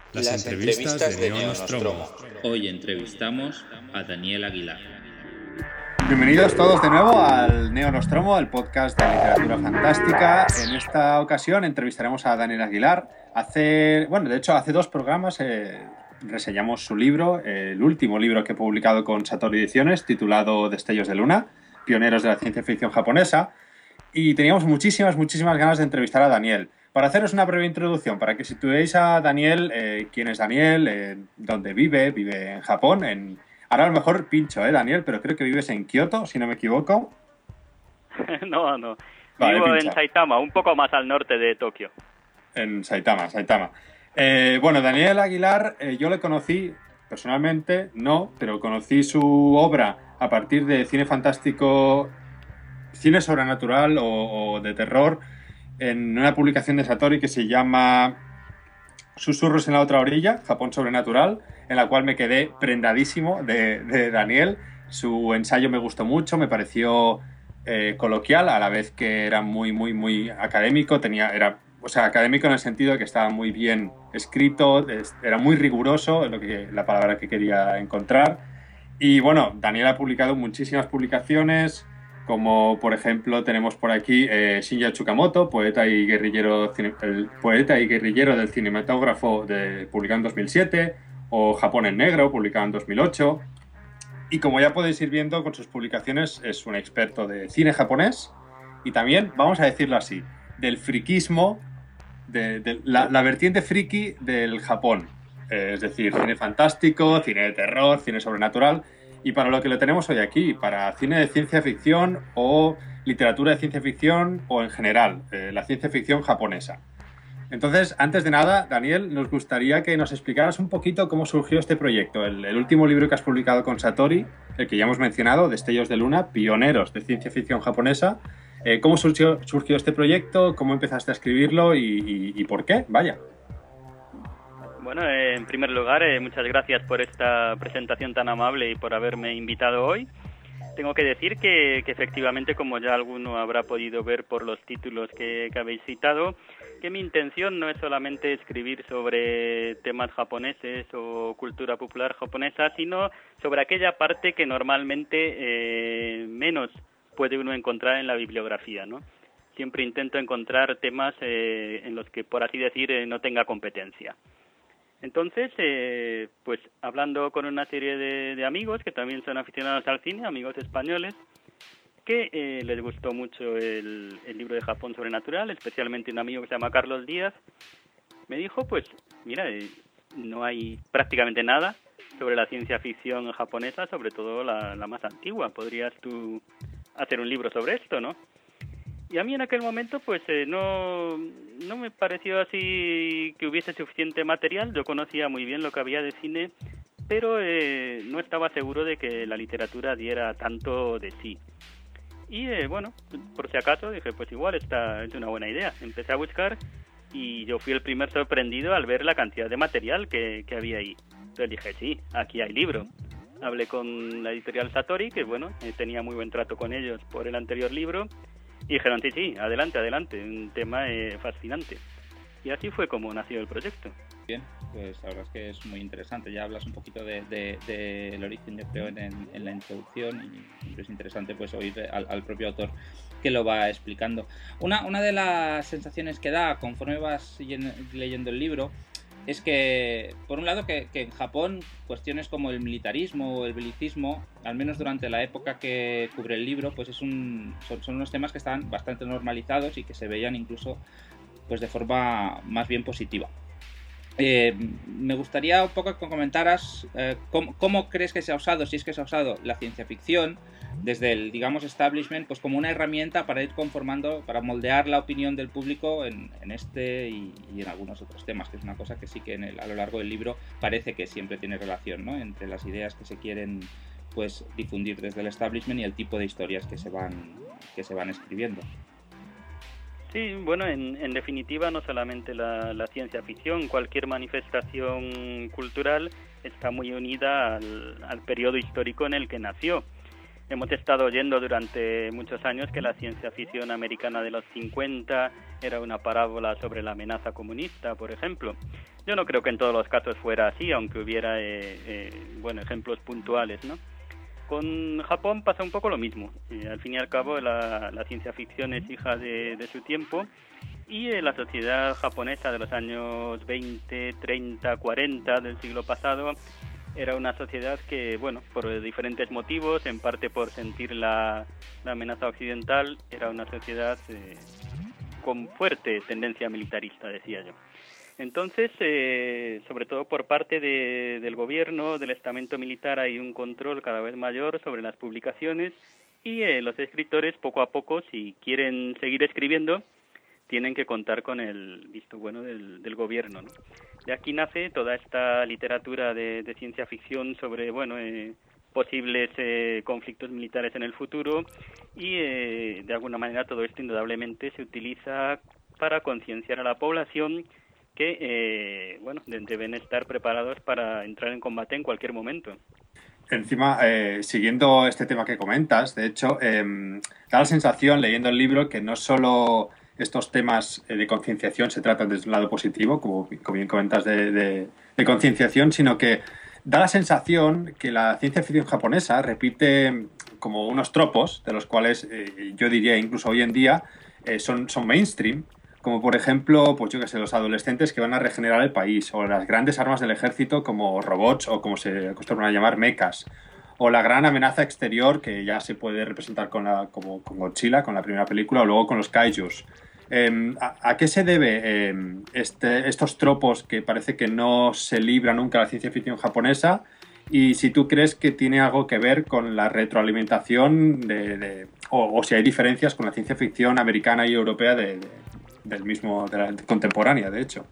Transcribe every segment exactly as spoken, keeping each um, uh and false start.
Las, Las entrevistas, entrevistas de Neo Nostromo. Hoy entrevistamos a Daniel Aguilar. Bienvenidos todos de nuevo al Neo Nostromo, el podcast de literatura fantástica. En esta ocasión entrevistaremos a Daniel Aguilar. Hace, bueno, de hecho, hace dos programas eh, reseñamos su libro, eh, el último libro que he publicado con Satori Ediciones, titulado Destellos de Luna, pioneros de la ciencia ficción japonesa. Y teníamos muchísimas, muchísimas ganas de entrevistar a Daniel. Para haceros una breve introducción, para que situéis a Daniel, eh, quién es Daniel, eh, dónde vive, vive en Japón. En... Ahora a lo mejor pincho, ¿eh, Daniel? Pero creo que vives en Kioto, si no me equivoco. No, no. Vale, Vivo pincha. en Saitama, un poco más al norte de Tokio. En Saitama, Saitama. Eh, bueno, Daniel Aguilar, eh, yo le conocí personalmente, no, pero conocí su obra a partir de cine fantástico, cine sobrenatural o, o de terror, en una publicación de Satori que se llama Susurros en la otra orilla, Japón sobrenatural, en la cual me quedé prendadísimo de, de Daniel. Su ensayo me gustó mucho, me pareció eh, coloquial, a la vez que era muy, muy, muy académico. Tenía, era, o sea, académico en el sentido de que estaba muy bien escrito, era muy riguroso, es lo que, la palabra que quería encontrar. Y bueno, Daniel ha publicado muchísimas publicaciones, como por ejemplo tenemos por aquí eh, Shinya Tsukamoto, poeta y guerrillero, el poeta y guerrillero del cinematógrafo, de, publicado en dos mil siete, o Japón en negro, publicado en dos mil ocho. Y como ya podéis ir viendo con sus publicaciones, es un experto de cine japonés y también, vamos a decirlo así, del friquismo, de, de la, la vertiente friki del Japón. Eh, es decir, cine fantástico, cine de terror, cine sobrenatural. Y para lo que lo tenemos hoy aquí, para cine de ciencia ficción o literatura de ciencia ficción o en general, eh, la ciencia ficción japonesa. Entonces, antes de nada, Daniel, nos gustaría que nos explicaras un poquito cómo surgió este proyecto. El, el último libro que has publicado con Satori, el que ya hemos mencionado, Destellos de Luna, pioneros de ciencia ficción japonesa. Eh, ¿Cómo surgió, surgió este proyecto? ¿Cómo empezaste a escribirlo? ¿Y, y, y por qué? Vaya. Bueno, eh, en primer lugar, eh, muchas gracias por esta presentación tan amable y por haberme invitado hoy. Tengo que decir que, que efectivamente, como ya alguno habrá podido ver por los títulos que, que habéis citado, que mi intención no es solamente escribir sobre temas japoneses o cultura popular japonesa, sino sobre aquella parte que normalmente eh, menos puede uno encontrar en la bibliografía, ¿no? Siempre intento encontrar temas eh, en los que, por así decir, eh, no tenga competencia. Entonces, eh, pues hablando con una serie de, de amigos que también son aficionados al cine, amigos españoles, que eh, les gustó mucho el, el libro de Japón sobrenatural, especialmente un amigo que se llama Carlos Díaz, me dijo, pues, mira, eh, no hay prácticamente nada sobre la ciencia ficción japonesa, sobre todo la, la más antigua. ¿Podrías tú hacer un libro sobre esto, no? Y a mí en aquel momento pues eh, no, no me pareció así que hubiese suficiente material. Yo conocía muy bien lo que había de cine, pero eh, no estaba seguro de que la literatura diera tanto de sí. Y eh, bueno, por si acaso dije, pues igual esta es una buena idea. Empecé a buscar y yo fui el primer sorprendido al ver la cantidad de material que, que había ahí. Entonces dije, sí, aquí hay libro. Hablé con la editorial Satori, que bueno, eh, tenía muy buen trato con ellos por el anterior libro. Y dijeron, sí, sí, adelante, adelante, un tema eh, fascinante. Y así fue como nació el proyecto. Bien, pues la verdad es que es muy interesante. Ya hablas un poquito del de, de, de origen, yo creo, en, en la introducción, y es interesante pues oír al, al propio autor que lo va explicando. Una, una de las sensaciones que da conforme vas leyendo el libro es que, por un lado, que, que en Japón cuestiones como el militarismo o el belicismo, al menos durante la época que cubre el libro, pues es un, son, son unos temas que están bastante normalizados y que se veían incluso pues de forma más bien positiva. Eh, me gustaría un poco que comentaras eh, cómo, cómo crees que se ha usado, si es que se ha usado la ciencia ficción desde el, digamos, establishment, pues como una herramienta para ir conformando, para moldear la opinión del público en, en este y, y en algunos otros temas, que es una cosa que sí que en el, a lo largo del libro parece que siempre tiene relación, ¿no?, entre las ideas que se quieren pues difundir desde el establishment y el tipo de historias que se van, que se van escribiendo. Sí, bueno, en, en definitiva no solamente la, la ciencia ficción, cualquier manifestación cultural está muy unida al, al periodo histórico en el que nació. hemos estado oyendo durante muchos años que la ciencia ficción americana de los cincuenta era una parábola sobre la amenaza comunista, por ejemplo. Yo no creo que en todos los casos fuera así, aunque hubiera eh, eh, bueno, ejemplos puntuales, ¿no? Con Japón pasa un poco lo mismo. Eh, al fin y al cabo, la, la ciencia ficción es hija de, de su tiempo, y eh, la sociedad japonesa de los años veinte, treinta, cuarenta del siglo pasado era una sociedad que, bueno, por diferentes motivos, en parte por sentir la, la amenaza occidental, era una sociedad eh, con fuerte tendencia militarista, decía yo. Entonces, eh, sobre todo por parte de, del gobierno, del estamento militar, hay un control cada vez mayor sobre las publicaciones, y eh, los escritores, poco a poco, si quieren seguir escribiendo, tienen que contar con el visto bueno del, del gobierno, ¿no? De aquí nace toda esta literatura de, de ciencia ficción sobre, bueno, eh, posibles eh, conflictos militares en el futuro, y eh, de alguna manera todo esto indudablemente se utiliza para concienciar a la población que, eh, bueno, deben estar preparados para entrar en combate en cualquier momento. Encima, eh, siguiendo este tema que comentas, de hecho, eh, da la sensación, leyendo el libro, que no solo estos temas de concienciación se tratan desde un lado positivo, como, como bien comentas, de, de, de concienciación, sino que da la sensación que la ciencia ficción japonesa repite como unos tropos, de los cuales eh, yo diría incluso hoy en día eh, son, son mainstream, como por ejemplo, pues yo que sé, los adolescentes que van a regenerar el país, o las grandes armas del ejército como robots o como se acostumbran a llamar mechas, o la gran amenaza exterior que ya se puede representar con, la, como, con Godzilla, con la primera película, o luego con los kaijus. Eh, ¿a, ¿A qué se debe eh, este, estos tropos que parece que no se libra nunca la ciencia ficción japonesa? Y si tú crees que tiene algo que ver con la retroalimentación de, de, o, o si hay diferencias con la ciencia ficción americana y europea de, de, del mismo, de la contemporánea, de hecho.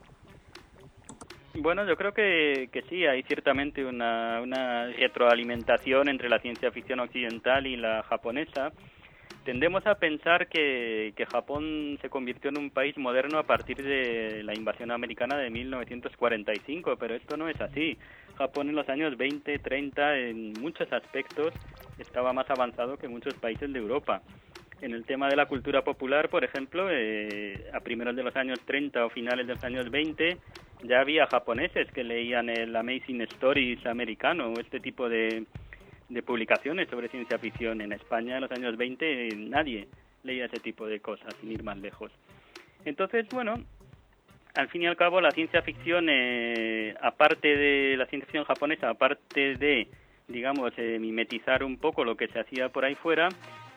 Bueno, yo creo que, que sí, hay ciertamente una, una retroalimentación entre la ciencia ficción occidental y la japonesa. Tendemos a pensar que, que Japón se convirtió en un país moderno a partir de la invasión americana de mil novecientos cuarenta y cinco, pero esto no es así. Japón en los años veinte, treinta, en muchos aspectos, estaba más avanzado que muchos países de Europa. En el tema de la cultura popular, por ejemplo, eh, a primeros de los años treinta o finales de los años veinte, ya había japoneses que leían el Amazing Stories americano, o este tipo de... de publicaciones sobre ciencia ficción. En España en los años veinte nadie leía ese tipo de cosas, sin ir más lejos. Entonces, bueno, al fin y al cabo la ciencia ficción, eh, aparte de la ciencia ficción japonesa, aparte de, digamos, eh, mimetizar un poco lo que se hacía por ahí fuera,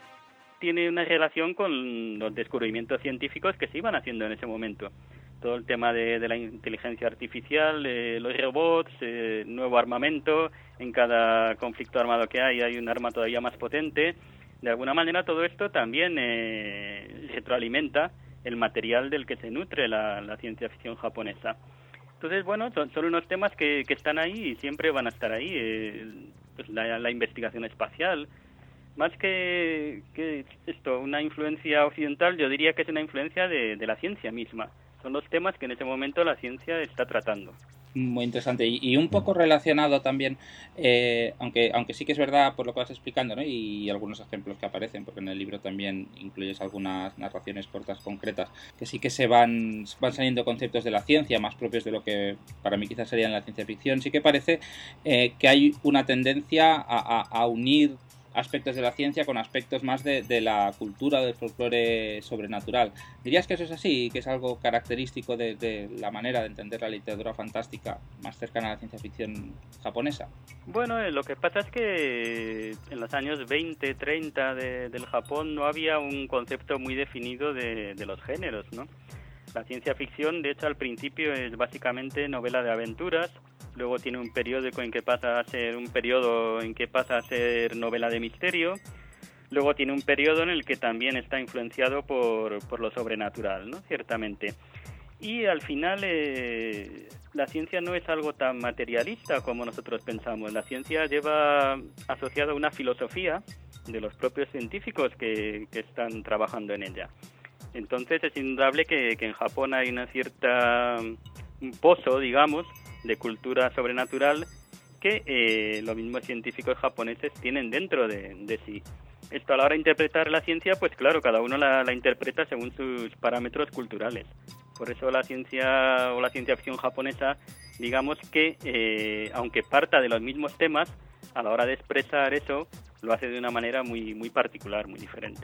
tiene una relación con los descubrimientos científicos que se iban haciendo en ese momento. Todo el tema de, de la inteligencia artificial, eh, los robots, eh, nuevo armamento. En cada conflicto armado que hay hay un arma todavía más potente. De alguna manera todo esto también eh, retroalimenta el material del que se nutre la, la ciencia ficción japonesa. Entonces, bueno, son, son unos temas que, que están ahí y siempre van a estar ahí. Eh, pues la, la investigación espacial. Más que, que esto, una influencia occidental, yo diría que es una influencia de, de la ciencia misma. Son los temas que en ese momento la ciencia está tratando. Muy interesante y, y un poco relacionado también, eh, aunque aunque sí que es verdad por lo que vas explicando, ¿no? Y algunos ejemplos que aparecen, porque en el libro también incluyes algunas narraciones cortas concretas, que sí que se van, van saliendo conceptos de la ciencia más propios de lo que para mí quizás serían la ciencia ficción. Sí que parece eh, que hay una tendencia a, a, a unir aspectos de la ciencia con aspectos más de, de la cultura, del folclore sobrenatural. ¿Dirías que eso es así, que es algo característico de, de la manera de entender la literatura fantástica más cercana a la ciencia ficción japonesa? Bueno, eh, lo que pasa es que en los años veinte, treinta de, del Japón no había un concepto muy definido de, de los géneros, ¿no? La ciencia ficción, de hecho, al principio es básicamente novela de aventuras. Luego tiene un periódico en que pasa a ser un periodo en que pasa a ser novela de misterio. Luego tiene un periodo en el que también está influenciado por, por lo sobrenatural, ¿no? Ciertamente. Y al final eh, la ciencia no es algo tan materialista como nosotros pensamos. La ciencia lleva asociada una filosofía de los propios científicos que, que están trabajando en ella. Entonces es indudable que, que en Japón hay una cierta un pozo, digamos, de cultura sobrenatural que eh, los mismos científicos japoneses tienen dentro de, de sí. Esto a la hora de interpretar la ciencia, pues claro, cada uno la, la interpreta según sus parámetros culturales. Por eso la ciencia o la ciencia ficción japonesa, digamos que, eh, aunque parta de los mismos temas, a la hora de expresar eso, lo hace de una manera muy, muy particular, muy diferente.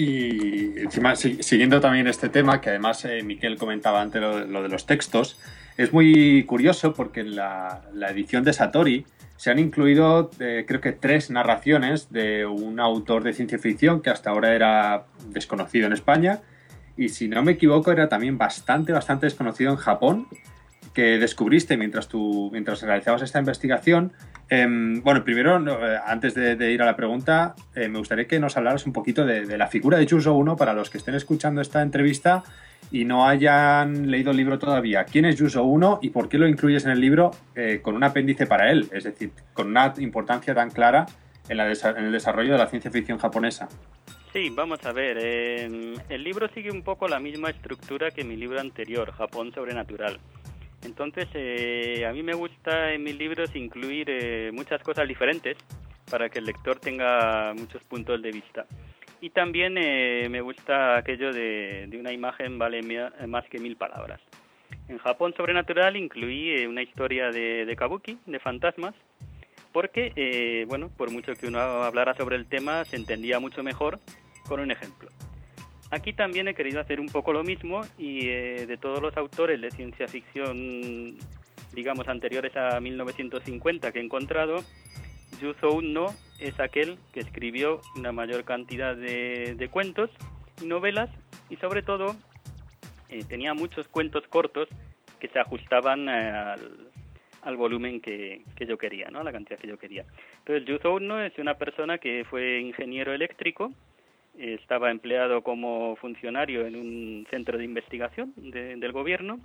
Y encima, siguiendo también este tema, que además eh, Miquel comentaba antes lo, lo de los textos, es muy curioso porque en la, la edición de Satori se han incluido, eh, creo que tres narraciones de un autor de ciencia ficción que hasta ahora era desconocido en España y, si no me equivoco, era también bastante, bastante desconocido en Japón, que descubriste mientras, tú, mientras realizabas esta investigación. Eh, bueno, primero, eh, antes de, de ir a la pregunta, eh, me gustaría que nos hablaras un poquito de, de la figura de Yuzo Uno para los que estén escuchando esta entrevista y no hayan leído el libro todavía. ¿Quién es Yuzo Uno y por qué lo incluyes en el libro eh, con un apéndice para él? Es decir, con una importancia tan clara en, la en el desarrollo de la ciencia ficción japonesa. Sí, vamos a ver. Eh, el libro sigue un poco la misma estructura que mi libro anterior, Japón Sobrenatural. Entonces, eh, a mí me gusta en mis libros incluir eh, muchas cosas diferentes para que el lector tenga muchos puntos de vista. Y también eh, me gusta aquello de, de una imagen vale mia, más que mil palabras. En Japón Sobrenatural incluí eh, una historia de, de kabuki, de fantasmas, porque, eh, bueno, por mucho que uno hablara sobre el tema, se entendía mucho mejor con un ejemplo. Aquí también he querido hacer un poco lo mismo y eh, de todos los autores de ciencia ficción, digamos, anteriores a mil novecientos cincuenta que he encontrado, Yuzo Uno es aquel que escribió una mayor cantidad de, de cuentos y novelas y sobre todo eh, tenía muchos cuentos cortos que se ajustaban al, al volumen que, que yo quería, ¿no? A la cantidad que yo quería. Entonces Yuzo Uno es una persona que fue ingeniero eléctrico, estaba empleado como funcionario en un centro de investigación de, del gobierno,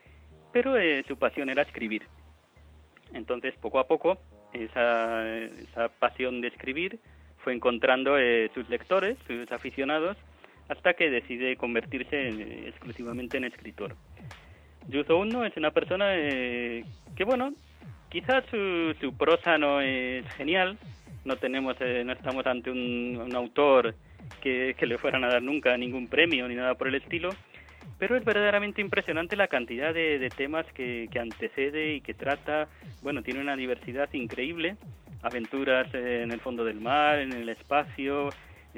pero eh, su pasión era escribir. Entonces, poco a poco, esa, esa pasión de escribir fue encontrando eh, sus lectores, sus aficionados, hasta que decide convertirse en, exclusivamente en escritor. Yuzo Uno es una persona eh, que, bueno, quizás su, su prosa no es genial, no tenemos, eh, no estamos ante un, un autor que, que le fueran a dar nunca ningún premio ni nada por el estilo, pero es verdaderamente impresionante la cantidad de, de temas que, que antecede y que trata. Bueno, tiene una diversidad increíble, aventuras en el fondo del mar, en el espacio,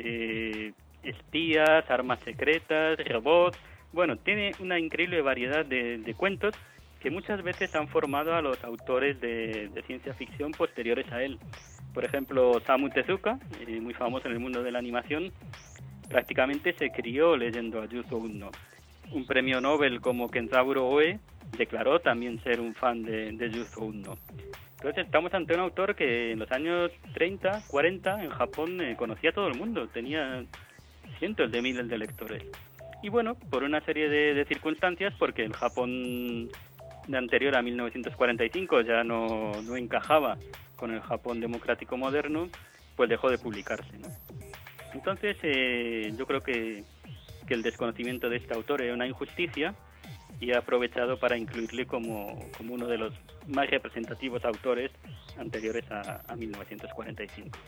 eh, espías, armas secretas, robots. Bueno, tiene una increíble variedad de, de cuentos que muchas veces han formado a los autores de, de ciencia ficción posteriores a él. Por ejemplo, Osamu Tezuka, eh, muy famoso en el mundo de la animación, prácticamente se crió leyendo a Yuzo Uno. Un premio Nobel como Kenzaburo Oe declaró también ser un fan de, de Yuzo Uno. Entonces estamos ante un autor que en los años treinta, cuarenta en Japón eh, conocía a todo el mundo, tenía cientos de miles de lectores. Y bueno, por una serie de, de circunstancias, porque el Japón de anterior a mil novecientos cuarenta y cinco ya no, no encajaba con el Japón democrático moderno, pues dejó de publicarse, ¿no? Entonces eh, yo creo que, que el desconocimiento de este autor es una injusticia y he aprovechado para incluirle como, como uno de los más representativos autores anteriores a, a mil novecientos cuarenta y cinco.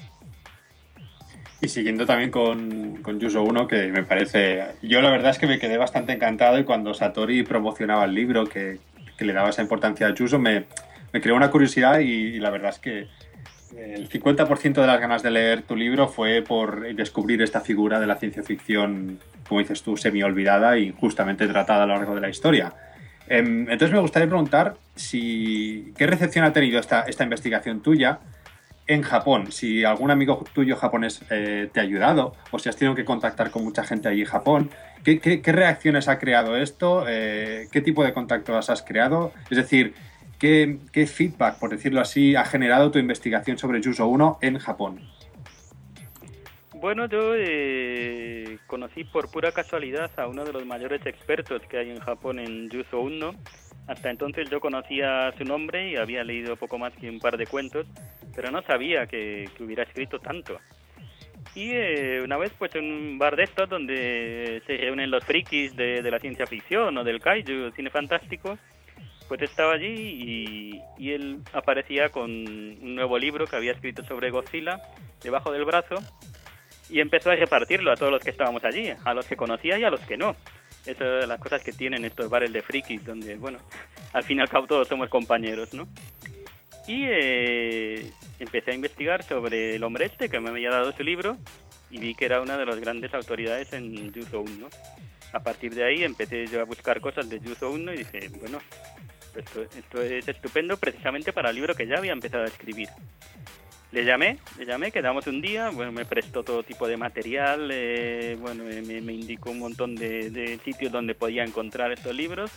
Y siguiendo también con, con Yuzo Uno, que me parece... Yo la verdad es que me quedé bastante encantado y cuando Satori promocionaba el libro, que, que le daba esa importancia a Yuzo, me, me creó una curiosidad y, y la verdad es que el cincuenta por ciento de las ganas de leer tu libro fue por descubrir esta figura de la ciencia ficción, como dices tú, semi-olvidada y justamente tratada a lo largo de la historia. Entonces me gustaría preguntar si qué recepción ha tenido esta, esta investigación tuya en Japón, si algún amigo tuyo japonés eh, te ha ayudado o si has tenido que contactar con mucha gente allí en Japón. ¿Qué, qué, qué reacciones ha creado esto? Eh, ¿Qué tipo de contactos has creado? Es decir, ¿qué, qué feedback, por decirlo así, ha generado tu investigación sobre Yuzo Uno en Japón? Bueno, yo eh, conocí por pura casualidad a uno de los mayores expertos que hay en Japón en Yuzo Uno. Hasta entonces yo conocía su nombre y había leído poco más que un par de cuentos, pero no sabía que, que hubiera escrito tanto. Y eh, una vez pues en un bar de estos donde se reúnen los frikis de, de la ciencia ficción o del kaiju, cine fantástico, pues estaba allí y, y él aparecía con un nuevo libro que había escrito sobre Godzilla debajo del brazo y empezó a repartirlo a todos los que estábamos allí, a los que conocía y a los que no. Esas son las cosas que tienen estos bares de frikis, donde, bueno, al fin y al cabo todos somos compañeros, ¿no? Y eh, empecé a investigar sobre el hombre este que me había dado su libro y vi que era una de las grandes autoridades en Yu-Zone, ¿no? A partir de ahí empecé yo a buscar cosas de Yu-Zone y dije, bueno, esto, esto es estupendo precisamente para el libro que ya había empezado a escribir. Le llamé, le llamé, quedamos un día, bueno, me prestó todo tipo de material, eh, bueno, me, me indicó un montón de, de sitios donde podía encontrar estos libros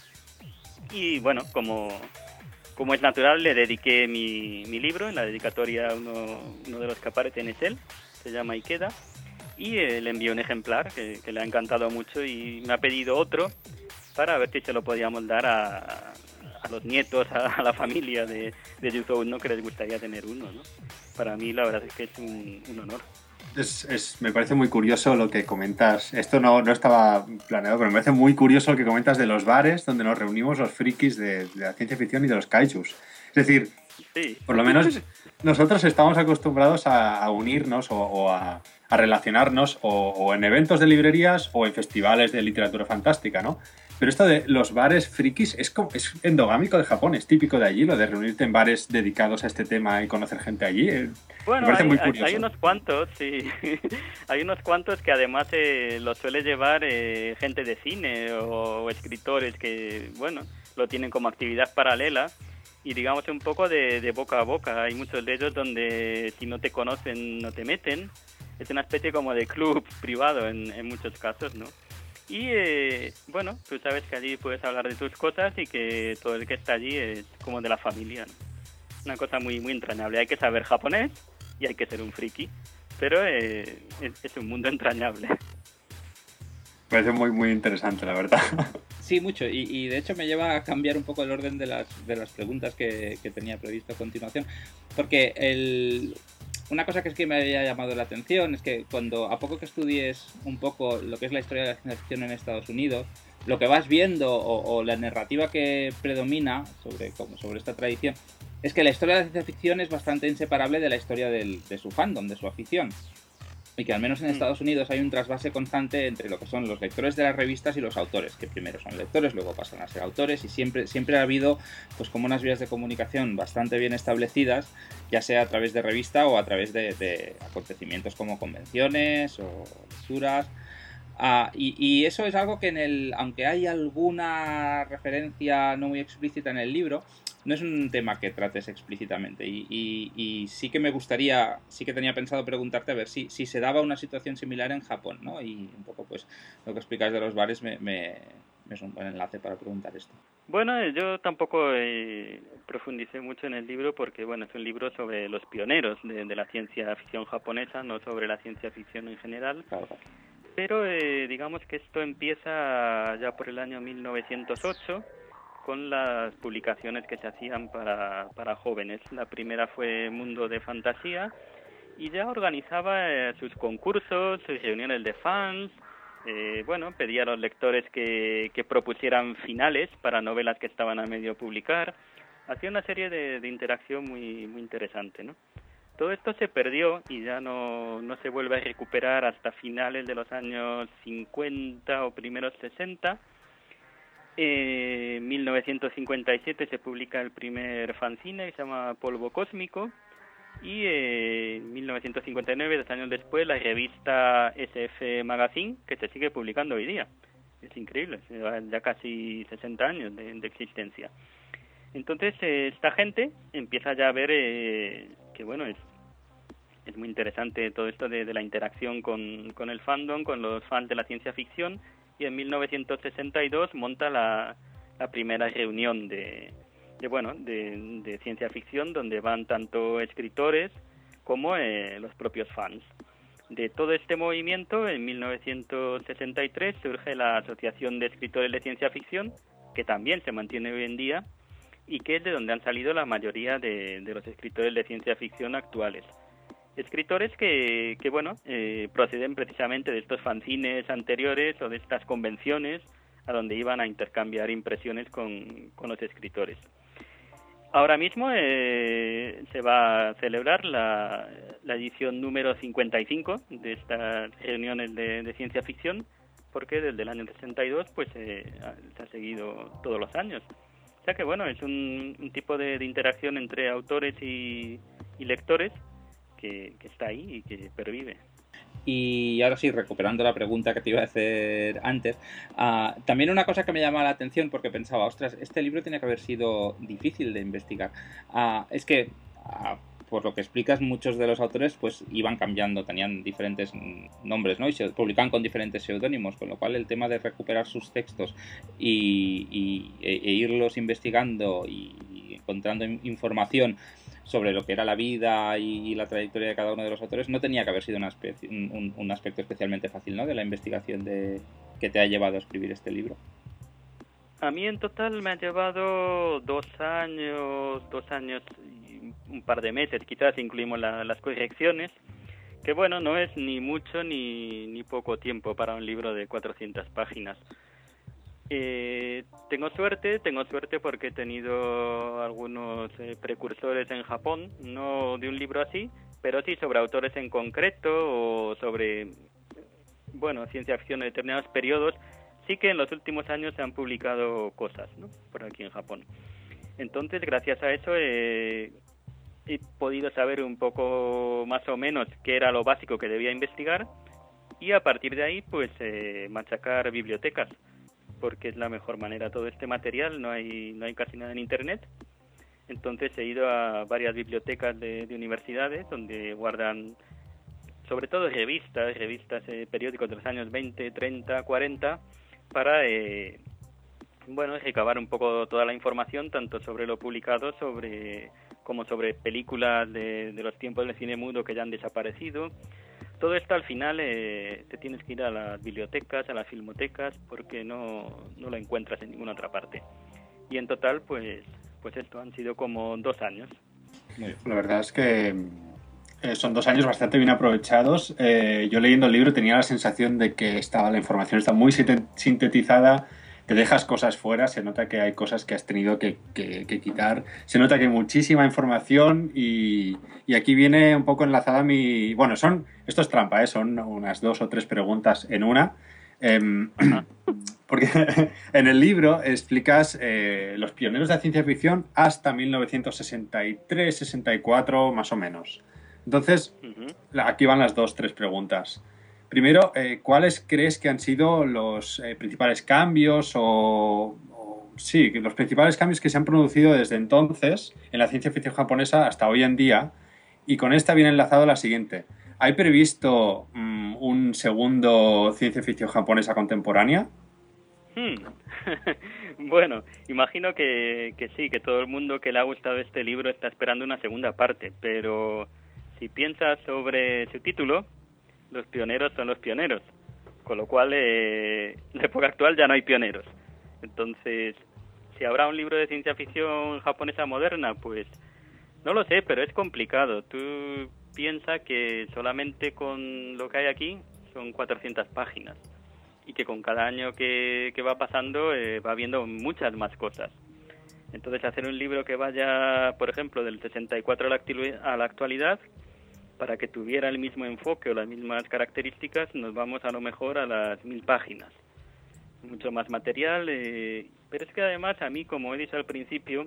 y bueno, como, como es natural, le dediqué mi, mi libro, en la dedicatoria uno, uno de los que aparecen es él, se llama Ikeda, y eh, le envié un ejemplar que, que le ha encantado mucho y me ha pedido otro para ver si se lo podíamos dar a, a los nietos, a, a la familia de, de Yu-Zone, ¿no? Que les gustaría tener uno, ¿no? Para mí la verdad es que es un, un honor. Es, es, me parece muy curioso lo que comentas. Esto no, no estaba planeado, pero me parece muy curioso lo que comentas de los bares donde nos reunimos los frikis de, de la ciencia ficción y de los kaijus. Es decir, sí. Por lo menos nosotros estamos acostumbrados a, a unirnos o, o a, a relacionarnos o, o en eventos de librerías o en festivales de literatura fantástica, ¿no? Pero esto de los bares frikis es, como, es endogámico de Japón, es típico de allí, lo de reunirte en bares dedicados a este tema y conocer gente allí. Bueno, me parece hay, muy curioso. Hay unos cuantos, sí. Hay unos cuantos que además eh, lo suele llevar eh, gente de cine o, o escritores que, bueno, lo tienen como actividad paralela y digamos un poco de, de boca a boca. Hay muchos de ellos donde si no te conocen no te meten. Es una especie como de club privado en, en muchos casos, ¿no? Y eh, bueno, tú sabes que allí puedes hablar de tus cosas y que todo el que está allí es como de la familia, ¿no? Una cosa muy muy entrañable. Hay que saber japonés y hay que ser un friki, pero eh, es, es un mundo entrañable. Me parece muy muy interesante, la verdad. Sí, mucho, y, y de hecho me lleva a cambiar un poco el orden de las, de las preguntas que, que tenía previsto a continuación, porque el... Una cosa que es que me había llamado la atención es que cuando a poco que estudies un poco lo que es la historia de la ciencia ficción en Estados Unidos, lo que vas viendo o, o la narrativa que predomina sobre, como sobre esta tradición es que la historia de la ciencia ficción es bastante inseparable de la historia del, de su fandom, de su afición. Y que al menos en Estados Unidos hay un trasvase constante entre lo que son los lectores de las revistas y los autores, que primero son lectores, luego pasan a ser autores, y siempre, siempre ha habido pues como unas vías de comunicación bastante bien establecidas, ya sea a través de revista o a través de, de acontecimientos como convenciones o lecturas. Ah, y, y eso es algo que en el, aunque hay alguna referencia no muy explícita en el libro, no es un tema que trates explícitamente y, y, y sí que me gustaría, sí que tenía pensado preguntarte a ver si, si se daba una situación similar en Japón, ¿no? Y un poco pues lo que explicas de los bares me, me, me es un buen enlace para preguntar esto. Bueno, yo tampoco eh, profundicé mucho en el libro porque, bueno, es un libro sobre los pioneros de, de la ciencia ficción japonesa, no sobre la ciencia ficción en general. Claro. Pero eh, digamos que esto empieza ya por el año mil novecientos ocho con las publicaciones que se hacían para, para jóvenes. La primera fue Mundo de Fantasía y ya organizaba eh, sus concursos, sus reuniones de fans, eh, bueno, pedía a los lectores que, que propusieran finales para novelas que estaban a medio publicar. Hacía una serie de, de interacción muy, muy interesante, ¿no? Todo esto se perdió y ya no, no se vuelve a recuperar hasta finales de los años cincuenta o primeros sesenta. En eh, mil novecientos cincuenta y siete se publica el primer fanzine que se llama Polvo Cósmico y eh, en mil novecientos cincuenta y nueve, dos años después, la revista S F Magazine, que se sigue publicando hoy día. Es increíble, ya casi sesenta años de, de existencia. Entonces eh, esta gente empieza ya a ver eh, que bueno, es, es muy interesante todo esto de, de la interacción con, con el fandom, con los fans de la ciencia ficción, y en mil novecientos sesenta y dos monta la, la primera reunión de, de bueno de, de ciencia ficción donde van tanto escritores como eh, los propios fans. De todo este movimiento, en mil novecientos sesenta y tres surge la Asociación de Escritores de Ciencia Ficción, que también se mantiene hoy en día y que es de donde han salido la mayoría de, de los escritores de ciencia ficción actuales. Escritores que, que bueno, eh, proceden precisamente de estos fanzines anteriores o de estas convenciones a donde iban a intercambiar impresiones con, con los escritores. Ahora mismo eh, se va a celebrar la, la edición número cincuenta y cinco de estas reuniones de, de ciencia ficción, porque desde el año sesenta y dos pues eh, se ha seguido todos los años. O sea que bueno, es un, un tipo de, de interacción entre autores y, y lectores que, que está ahí y que pervive. Y ahora sí, recuperando la pregunta que te iba a hacer antes, uh, también una cosa que me llamaba la atención, porque pensaba, ostras, este libro tiene que haber sido difícil de investigar. Uh, es que, uh, por lo que explicas, muchos de los autores pues iban cambiando, tenían diferentes nombres, ¿no? Y se publicaban con diferentes seudónimos, con lo cual el tema de recuperar sus textos y, y e, e irlos investigando y, y encontrando información sobre lo que era la vida y, y la trayectoria de cada uno de los autores no tenía que haber sido una especie, un, un aspecto especialmente fácil, ¿no?, de la investigación de, que te ha llevado a escribir este libro. A mí en total me ha llevado dos años, dos años y un par de meses, quizás incluimos la, las correcciones, que bueno, no es ni mucho ni, ni poco tiempo para un libro de cuatrocientas páginas. Eh, tengo suerte, tengo suerte porque he tenido algunos eh, precursores en Japón, no de un libro así, pero sí sobre autores en concreto o sobre, bueno, ciencia ficción en determinados periodos. Sí que en los últimos años se han publicado cosas, ¿no?, por aquí en Japón. Entonces, gracias a eso eh, he podido saber un poco más o menos qué era lo básico que debía investigar y a partir de ahí, pues, eh, machacar bibliotecas, porque es la mejor manera. Todo este material, no hay no hay casi nada en Internet. Entonces he ido a varias bibliotecas de, de universidades donde guardan sobre todo revistas, revistas, eh, periódicos de los años veinte, treinta, cuarenta, para eh, bueno, recabar un poco toda la información, tanto sobre lo publicado sobre como sobre películas de, de los tiempos del cine mudo que ya han desaparecido. Todo esto al final eh, te tienes que ir a las bibliotecas, a las filmotecas, porque no, no lo encuentras en ninguna otra parte. Y en total, pues, pues esto han sido como dos años. La verdad es que eh, son dos años bastante bien aprovechados. Eh, yo leyendo el libro tenía la sensación de que estaba la información está muy sintetizada, te dejas cosas fuera, se nota que hay cosas que has tenido que, que, que quitar, se nota que hay muchísima información y, y aquí viene un poco enlazada mi... Bueno, son esto es trampa, ¿eh? Son unas dos o tres preguntas en una, eh, porque en el libro explicas eh, los pioneros de la ciencia ficción hasta mil novecientos sesenta y tres, sesenta y cuatro más o menos. Entonces, aquí van las dos, tres preguntas. Primero, eh, ¿cuáles crees que han sido los eh, principales cambios o, o sí, los principales cambios que se han producido desde entonces en la ciencia ficción japonesa hasta hoy en día? Y con esta viene enlazado la siguiente. ¿Hay previsto um, un segundo ciencia ficción japonesa contemporánea? Hmm. Bueno, imagino que, que sí, que todo el mundo que le ha gustado este libro está esperando una segunda parte, pero si piensas sobre su título, los pioneros son los pioneros, con lo cual eh, en la época actual ya no hay pioneros. Entonces, si habrá un libro de ciencia ficción japonesa moderna, pues no lo sé, pero es complicado. Tú piensas que solamente con lo que hay aquí son cuatrocientas páginas y que con cada año que, que va pasando eh, va habiendo muchas más cosas. Entonces, hacer un libro que vaya, por ejemplo, del sesenta y cuatro a la, actu- a la actualidad, para que tuviera el mismo enfoque o las mismas características, nos vamos a lo mejor a las mil páginas. Mucho más material, eh, pero es que además a mí, como he dicho al principio,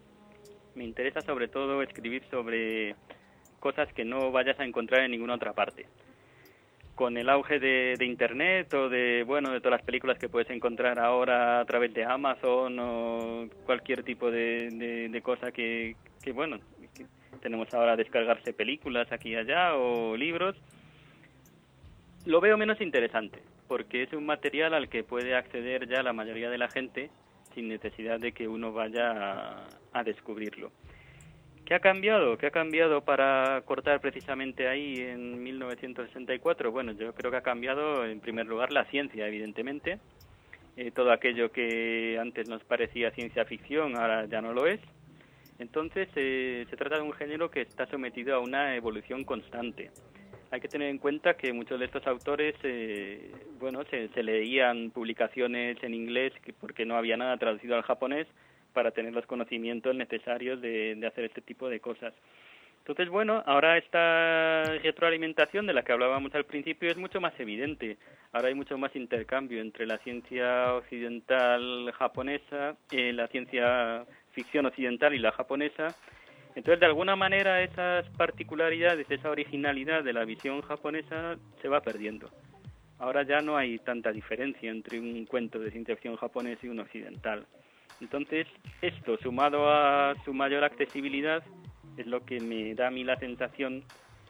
me interesa sobre todo escribir sobre cosas que no vayas a encontrar en ninguna otra parte. Con el auge de, de Internet o de, bueno, de todas las películas que puedes encontrar ahora a través de Amazon o cualquier tipo de, de, de cosa que, que, bueno, que tenemos ahora, descargarse películas aquí y allá o libros, lo veo menos interesante, porque es un material al que puede acceder ya la mayoría de la gente sin necesidad de que uno vaya a, a descubrirlo. ¿Qué ha cambiado? ¿Qué ha cambiado para cortar precisamente ahí en mil novecientos sesenta y cuatro? Bueno, yo creo que ha cambiado en primer lugar la ciencia, evidentemente. Eh, todo aquello que antes nos parecía ciencia ficción ahora ya no lo es. Entonces eh, se trata de un género que está sometido a una evolución constante. hay que tener en cuenta que muchos de estos autores, eh, bueno, se, se leían publicaciones en inglés porque no había nada traducido al japonés para tener los conocimientos necesarios de, de hacer este tipo de cosas. Entonces, bueno, ahora esta retroalimentación de la que hablábamos al principio es mucho más evidente. Ahora hay mucho más intercambio entre la ciencia occidental japonesa, eh, la ciencia ficción occidental y la japonesa. Entonces, de alguna manera, esas particularidades, esa originalidad de la visión japonesa se va perdiendo. Ahora ya no hay tanta diferencia entre un cuento de ciencia ficción japonés y un occidental. Entonces, esto, sumado a su mayor accesibilidad, es lo que me da a mí la sensación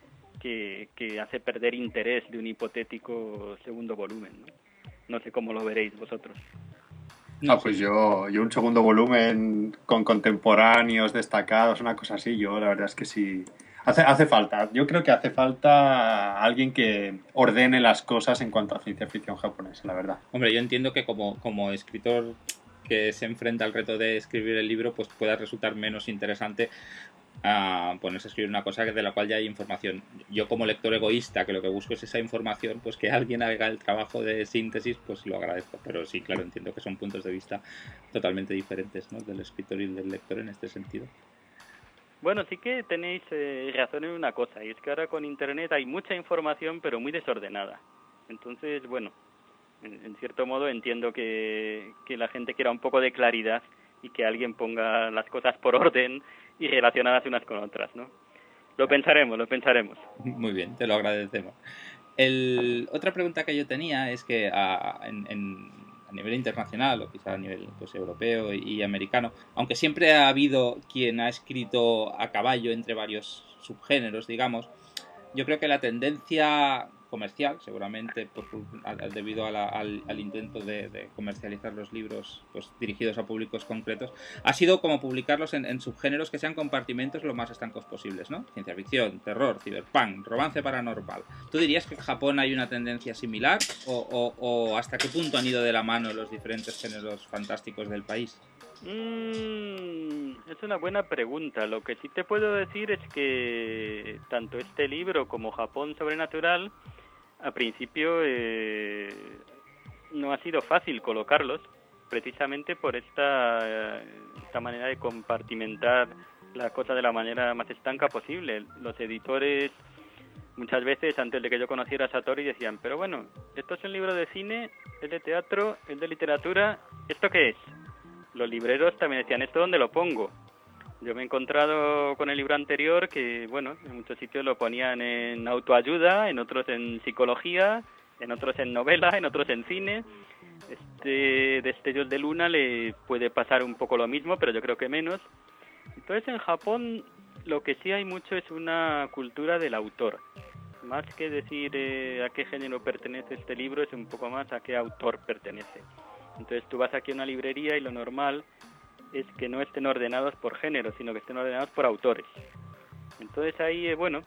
que, que hace perder interés de un hipotético segundo volumen, ¿no? No sé cómo lo veréis vosotros. No, pues yo, yo un segundo volumen con contemporáneos destacados, una cosa así, yo la verdad es que sí. Hace, hace falta, yo creo que hace falta alguien que ordene las cosas en cuanto a ciencia ficción japonesa, la verdad. Hombre, yo entiendo que como, como escritor que se enfrenta al reto de escribir el libro, pues pueda resultar menos interesante a ponerse a escribir una cosa de la cual ya hay información. Yo como lector egoísta, que lo que busco es esa información, pues que alguien haga el trabajo de síntesis, pues lo agradezco. Pero sí, claro, entiendo que son puntos de vista totalmente diferentes, ¿no?, del escritor y del lector en este sentido. Bueno, sí que tenéis eh, razón en una cosa, y es que ahora con Internet hay mucha información, pero muy desordenada. Entonces, bueno, en, en cierto modo entiendo que, que la gente quiera un poco de claridad y que alguien ponga las cosas por orden y relacionadas unas con otras, ¿no? Lo pensaremos, lo pensaremos. Muy bien, te lo agradecemos. El, otra pregunta que yo tenía es que a, en, en, a nivel internacional, o quizá a nivel pues, europeo y americano, aunque siempre ha habido quien ha escrito a caballo entre varios subgéneros, digamos, yo creo que la tendencia comercial, seguramente por, por, debido a la, al, al intento de, de comercializar los libros pues, dirigidos a públicos concretos, ha sido como publicarlos en, en subgéneros que sean compartimentos lo más estancos posibles, ¿no? Ciencia ficción, terror, cyberpunk, romance paranormal. ¿Tú dirías que en Japón hay una tendencia similar o, o, o hasta qué punto han ido de la mano los diferentes géneros fantásticos del país? Mm, es una buena pregunta. Lo que sí te puedo decir es que tanto este libro como Japón Sobrenatural, a principio eh, no ha sido fácil colocarlos, precisamente por esta, esta manera de compartimentar la cosa de la manera más estanca posible. Los editores muchas veces, antes de que yo conociera a Satori, decían, pero bueno, esto es un libro de cine, es de teatro, es de literatura, ¿esto qué es? Los libreros también decían, ¿esto dónde lo pongo? Yo me he encontrado con el libro anterior que, bueno, en muchos sitios lo ponían en autoayuda, en otros en psicología, en otros en novela, en otros en cine. Este Destellos de Luna le puede pasar un poco lo mismo, pero yo creo que menos. Entonces, en Japón lo que sí hay mucho es una cultura del autor. Más que decir eh, a qué género pertenece este libro, es un poco más a qué autor pertenece. Entonces tú vas aquí a una librería y lo normal es que no estén ordenados por género, sino que estén ordenados por autores. Entonces ahí, eh, bueno,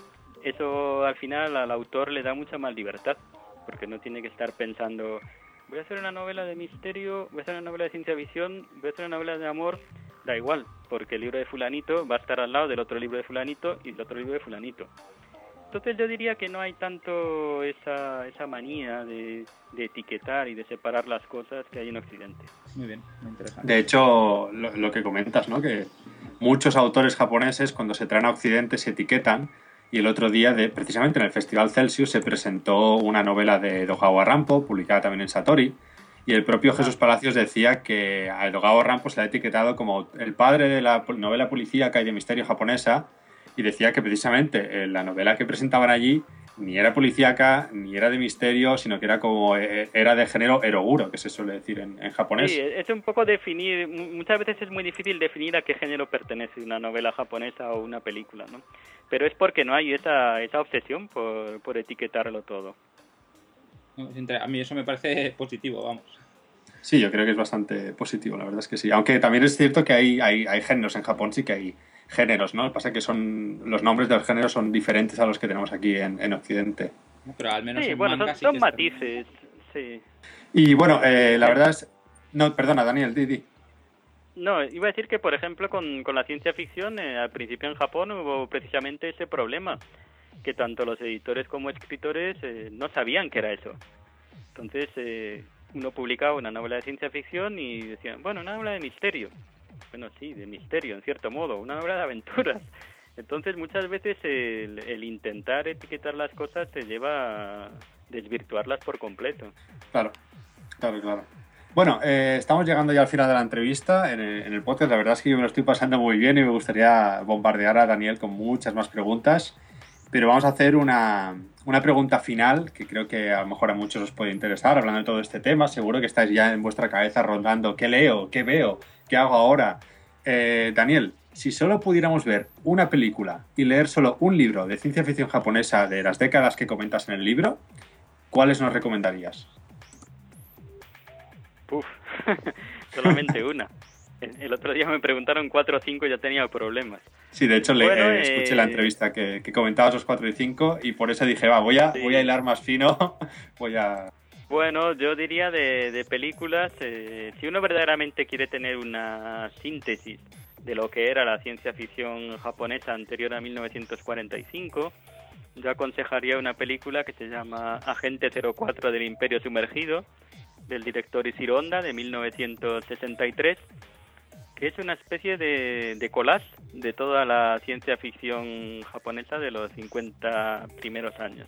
eso al final al autor le da mucha más libertad, porque no tiene que estar pensando, voy a hacer una novela de misterio, voy a hacer una novela de ciencia ficción, voy a hacer una novela de amor, da igual, porque el libro de fulanito va a estar al lado del otro libro de fulanito y el otro libro de fulanito. Entonces yo diría que no hay tanto esa, esa manía de, de etiquetar y de separar las cosas que hay en Occidente. Muy bien, muy interesante. De hecho, lo, lo que comentas, ¿no? Que muchos autores japoneses cuando se traen a Occidente se etiquetan, y el otro día, de, precisamente en el Festival Celsius, se presentó una novela de Dogawa Rampo, publicada también en Satori, y el propio Jesús Palacios decía que a Dogawa Rampo se le ha etiquetado como el padre de la novela policíaca y de misterio japonesa, y decía que precisamente eh, la novela que presentaban allí ni era policíaca, ni era de misterio, sino que era como eh, era de género eroguro, que se suele decir en, en japonés. Sí, es un poco definir, muchas veces es muy difícil definir a qué género pertenece una novela japonesa o una película, ¿no? Pero es porque no hay esa, esa obsesión por, por etiquetarlo todo. A mí eso me parece positivo, vamos. Sí, yo creo que es bastante positivo, la verdad es que sí. Aunque también es cierto que hay, hay, hay géneros en Japón, sí que hay géneros, ¿no? Lo que pasa es que son, los nombres de los géneros son diferentes a los que tenemos aquí en, en Occidente. Pero al menos sí, en bueno, manga son, sí son que matices, sí. Y bueno, eh, la verdad es... No, perdona, Daniel, di, di. No, iba a decir que, por ejemplo, con, con la ciencia ficción, eh, al principio en Japón hubo precisamente ese problema. que tanto los editores como escritores eh, no sabían que era eso. Entonces, eh, uno publicaba una novela de ciencia ficción y decían, bueno, una novela de misterio. Bueno, sí, de misterio, en cierto modo, una novela de aventuras. Entonces, muchas veces el, el intentar etiquetar las cosas te lleva a desvirtuarlas por completo. Claro, claro, claro. Bueno, eh, estamos llegando ya al final de la entrevista en el, en el podcast. La verdad es que yo me lo estoy pasando muy bien y me gustaría bombardear a Daniel con muchas más preguntas. Pero vamos a hacer una, una pregunta final que creo que a lo mejor a muchos os puede interesar, hablando de todo este tema. Seguro que estáis ya en vuestra cabeza rondando qué leo, qué veo, qué hago ahora. Eh, Daniel, si solo pudiéramos ver una película y leer solo un libro de ciencia ficción japonesa de las décadas que comentas en el libro, ¿cuáles nos recomendarías? Uf, solamente una. El otro día me preguntaron cuatro o cinco y ya tenía problemas. Sí, de hecho le, bueno, eh, escuché eh... la entrevista que, que comentabas los cuatro y cinco y por eso dije, va, voy a, sí. voy a hilar más fino, voy a... Bueno, yo diría de, de películas, eh, si uno verdaderamente quiere tener una síntesis de lo que era la ciencia ficción japonesa anterior a mil novecientos cuarenta y cinco, yo aconsejaría una película que se llama Agente cero cuatro del Imperio Sumergido, del director Ishiro Honda, de mil novecientos sesenta y tres, que es una especie de, de collage de toda la ciencia ficción japonesa de los cincuenta primeros años.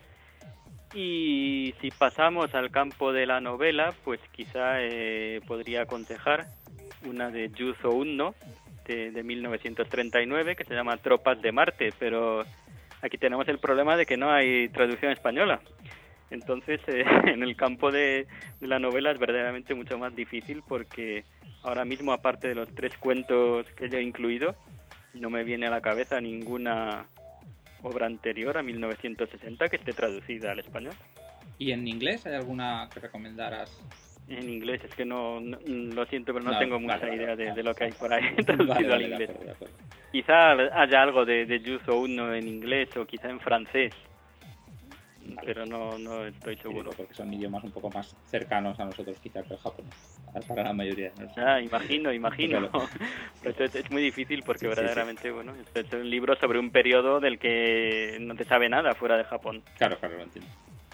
Y si pasamos al campo de la novela, pues quizá eh, podría aconsejar una de Yuzo Unno, de, de mil novecientos treinta y nueve, que se llama Tropas de Marte, pero aquí tenemos el problema de que no hay traducción española. Entonces, eh, en el campo de, de la novela es verdaderamente mucho más difícil porque ahora mismo, aparte de los tres cuentos que yo he incluido, no me viene a la cabeza ninguna obra anterior a mil novecientos sesenta que esté traducida al español. ¿Y en inglés hay alguna que recomendaras? En inglés, es que no, no lo siento, pero no, no tengo mucha vale, idea vale, de, vale. de lo que hay por ahí traducido vale, vale, al inglés. De acuerdo, de acuerdo. Quizá haya algo de, de Yuzo Unno en inglés o quizá en francés. Vale. Pero no, no estoy seguro. Sí, porque son idiomas un poco más cercanos a nosotros quizá que el japonés, para la mayoría de nosotros. Ah, imagino, imagino. Pues es, es muy difícil porque sí, verdaderamente, sí, sí. bueno, es un libro sobre un periodo del que no te sabe nada fuera de Japón. Claro, claro, lo entiendo.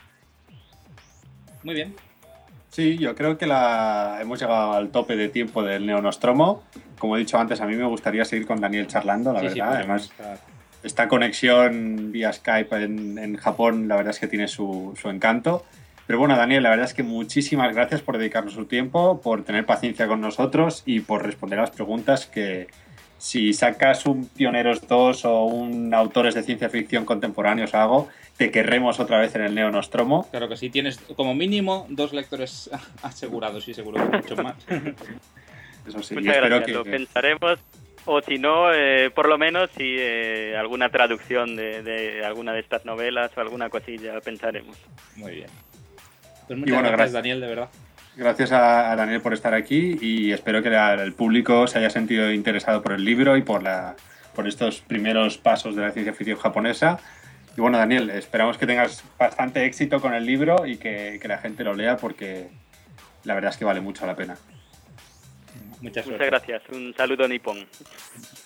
Muy bien. Sí, yo creo que la hemos llegado al tope de tiempo del Neonostromo. Como he dicho antes, a mí me gustaría seguir con Daniel charlando, la sí, verdad. Sí, Además, estar... esta conexión vía Skype en, en Japón, la verdad es que tiene su, su encanto. Pero bueno, Daniel, la verdad es que muchísimas gracias por dedicarnos su tiempo, por tener paciencia con nosotros y por responder a las preguntas que, si sacas un Pioneros dos o un Autores de Ciencia Ficción Contemporáneos o algo, te querremos otra vez en el Neonostromo. Claro que sí, tienes como mínimo dos lectores asegurados y seguro que mucho más. Eso sí, muchas gracias, que, lo que... pensaremos. O si no, eh, por lo menos, si eh, alguna traducción de, de alguna de estas novelas o alguna cosilla pensaremos. Muy bien. Pues muchas bueno, gracias, gracias, Daniel, de verdad. Gracias a, a Daniel por estar aquí y espero que la, el público se haya sentido interesado por el libro y por, la, por estos primeros pasos de la ciencia ficción japonesa. Y bueno, Daniel, esperamos que tengas bastante éxito con el libro y que, que la gente lo lea porque la verdad es que vale mucho la pena. Muchas, Muchas gracias. Un saludo nipón.